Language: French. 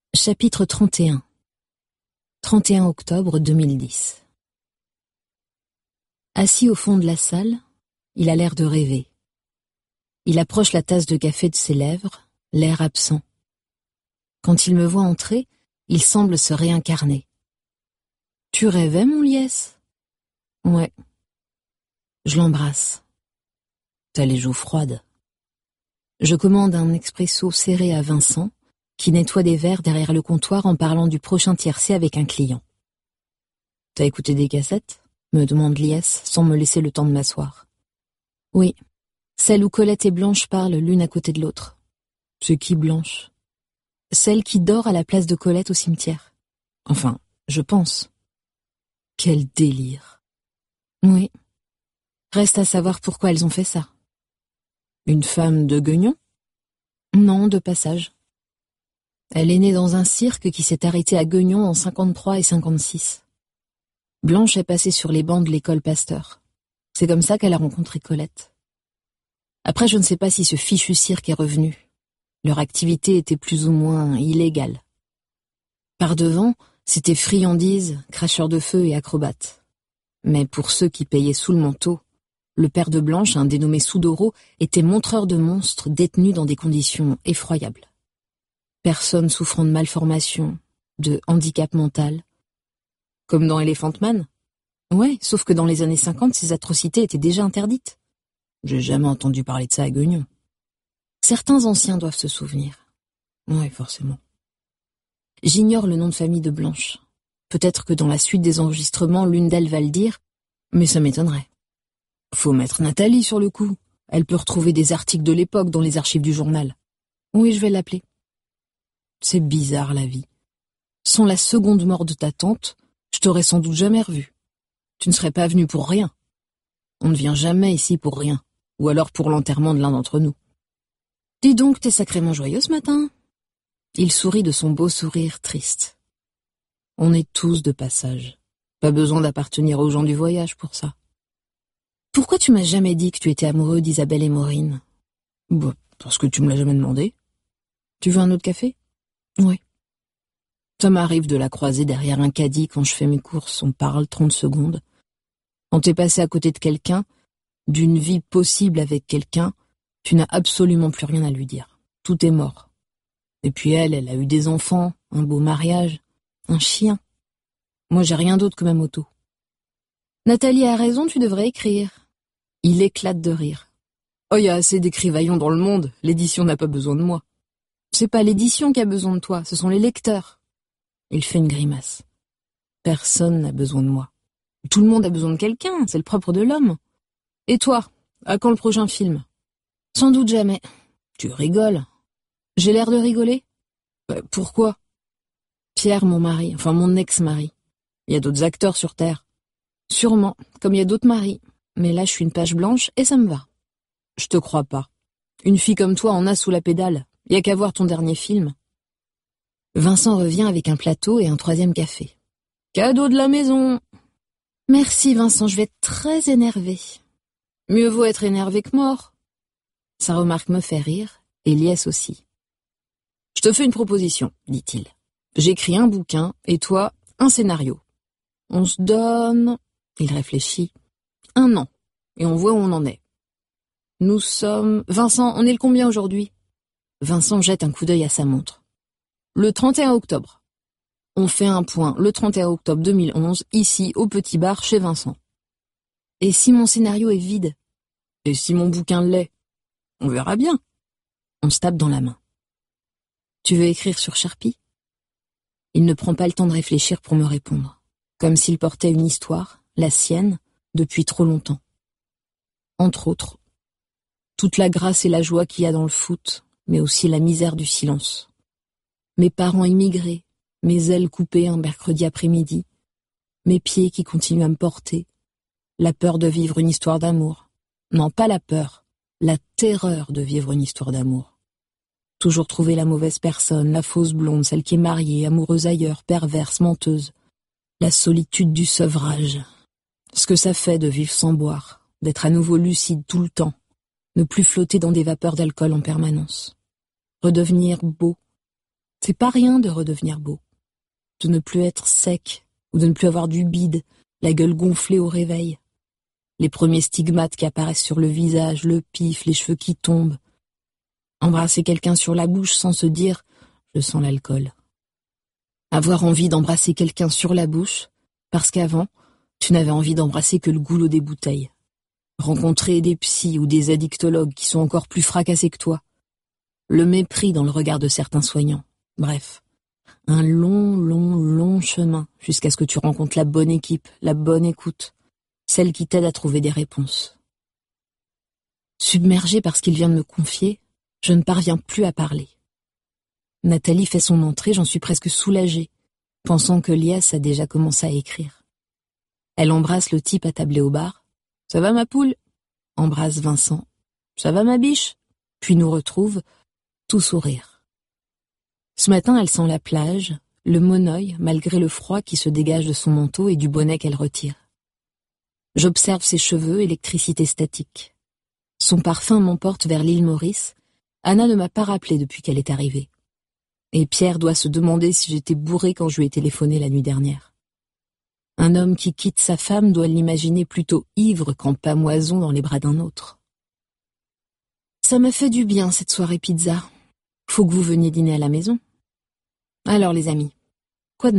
Chapitre 31. 31 octobre 2010. Assis au fond de la salle, il a l'air de rêver. Il approche la tasse de café de ses lèvres, l'air absent. Quand il me voit entrer, il semble se réincarner. « Tu rêvais, mon liesse ?»« Ouais. » Je l'embrasse. T'as les joues froides. Je commande un expresso serré à Vincent, qui nettoie des verres derrière le comptoir en parlant du prochain tiercé avec un client. « T'as écouté des cassettes ?» me demande Liès, sans me laisser le temps de m'asseoir. « Oui, celle où Colette et Blanche parlent l'une à côté de l'autre. »« C'est qui Blanche ?»« Celle qui dort à la place de Colette au cimetière. Enfin, je pense. » Quel délire. Oui. Reste à savoir pourquoi elles ont fait ça. Une femme de Guignon ? Non, de passage. Elle est née dans un cirque qui s'est arrêté à Guignon en 53 et 56. Blanche est passée sur les bancs de l'école Pasteur. C'est comme ça qu'elle a rencontré Colette. Après, je ne sais pas si ce fichu cirque est revenu. Leur activité était plus ou moins illégale. Par devant, c'était friandises, cracheurs de feu et acrobates. Mais pour ceux qui payaient sous le manteau, le père de Blanche, un dénommé Soudoro, était montreur de monstres détenus dans des conditions effroyables. Personnes souffrant de malformations, de handicap mental. Comme dans Elephant Man ? Ouais, sauf que dans les années 50, ces atrocités étaient déjà interdites. J'ai jamais entendu parler de ça à Guignon. Certains anciens doivent se souvenir. Ouais, forcément. J'ignore le nom de famille de Blanche. Peut-être que dans la suite des enregistrements, l'une d'elles va le dire, mais ça m'étonnerait. Faut mettre Nathalie sur le coup. Elle peut retrouver des articles de l'époque dans les archives du journal. Oui, je vais l'appeler. C'est bizarre, la vie. Sans la seconde mort de ta tante, je t'aurais sans doute jamais revu. Tu ne serais pas venu pour rien. On ne vient jamais ici pour rien, ou alors pour l'enterrement de l'un d'entre nous. Dis donc, t'es sacrément joyeux ce matin. Il sourit de son beau sourire triste. On est tous de passage. Pas besoin d'appartenir aux gens du voyage pour ça. Pourquoi tu m'as jamais dit que tu étais amoureux d'Isabelle et Maureen ? Bah, parce que tu me l'as jamais demandé. Tu veux un autre café ? Oui. Ça m'arrive de la croiser derrière un caddie quand je fais mes courses, on parle 30 secondes. Quand t'es passé à côté de quelqu'un, d'une vie possible avec quelqu'un, tu n'as absolument plus rien à lui dire. Tout est mort. Et puis elle a eu des enfants, un beau mariage, un chien. Moi j'ai rien d'autre que ma moto. Nathalie a raison, tu devrais écrire. Il éclate de rire. Oh, y a assez d'écrivaillons dans le monde, l'édition n'a pas besoin de moi. C'est pas l'édition qui a besoin de toi, ce sont les lecteurs. Il fait une grimace. Personne n'a besoin de moi. Tout le monde a besoin de quelqu'un, c'est le propre de l'homme. Et toi, à quand le prochain film ? Sans doute jamais. Tu rigoles. J'ai l'air de rigoler ? Pourquoi ? Pierre, mon mari, enfin mon ex-mari. Il y a d'autres acteurs sur Terre. Sûrement, comme il y a d'autres maris. Mais là, je suis une page blanche et ça me va. Je te crois pas. Une fille comme toi en a sous la pédale. Y a qu'à voir ton dernier film. Vincent revient avec un plateau et un troisième café. Cadeau de la maison. Merci Vincent, je vais être très énervée. Mieux vaut être énervé que mort. Sa remarque me fait rire, et Liès aussi. Je te fais une proposition, dit-il. J'écris un bouquin, et toi, un scénario. On se donne... Il réfléchit. 1 an, et on voit où on en est. Nous sommes... Vincent, on est le combien aujourd'hui ? Vincent jette un coup d'œil à sa montre. Le 31 octobre. On fait un point le 31 octobre 2011, ici, au petit bar, chez Vincent. Et si mon scénario est vide ? Et si mon bouquin l'est ? On verra bien. On se tape dans la main. Tu veux écrire sur Sharpie ? Il ne prend pas le temps de réfléchir pour me répondre, comme s'il portait une histoire, la sienne, depuis trop longtemps. Entre autres, toute la grâce et la joie qu'il y a dans le foot, mais aussi la misère du silence. Mes parents immigrés, mes ailes coupées un mercredi après-midi, mes pieds qui continuent à me porter, la peur de vivre une histoire d'amour. Non, pas la peur, la terreur de vivre une histoire d'amour. Toujours trouver la mauvaise personne, la fausse blonde, celle qui est mariée, amoureuse ailleurs, perverse, menteuse. La solitude du sevrage. Ce que ça fait de vivre sans boire, d'être à nouveau lucide tout le temps, ne plus flotter dans des vapeurs d'alcool en permanence. Redevenir beau, C'est pas rien de redevenir beau, de ne plus être sec ou de ne plus avoir du bide, la gueule gonflée au réveil. Les premiers stigmates qui apparaissent sur le visage, le pif, les cheveux qui tombent. Embrasser quelqu'un sur la bouche sans se dire « je sens l'alcool ». Avoir envie d'embrasser quelqu'un sur la bouche, parce qu'avant, tu n'avais envie d'embrasser que le goulot des bouteilles. Rencontrer des psys ou des addictologues qui sont encore plus fracassés que toi. Le mépris dans le regard de certains soignants. Bref, un long chemin jusqu'à ce que tu rencontres la bonne équipe, la bonne écoute, celle qui t'aide à trouver des réponses. Submergée par ce qu'il vient de me confier, je ne parviens plus à parler. Nathalie fait son entrée, j'en suis presque soulagée, pensant que Lias a déjà commencé à écrire. Elle embrasse le type attablé au bar. « Ça va ma poule ?» Embrasse Vincent. « Ça va ma biche ?» Puis nous retrouve, tout sourire. Ce matin, elle sent la plage, le monoeil, malgré le froid qui se dégage de son manteau et du bonnet qu'elle retire. J'observe ses cheveux, électricité statique. Son parfum m'emporte vers l'île Maurice. Anna ne m'a pas rappelé depuis qu'elle est arrivée. Et Pierre doit se demander si j'étais bourrée quand je lui ai téléphoné la nuit dernière. Un homme qui quitte sa femme doit l'imaginer plutôt ivre qu'en pamoison dans les bras d'un autre. Ça m'a fait du bien cette soirée pizza. Faut que vous veniez dîner à la maison. Alors les amis, quoi de neuf ?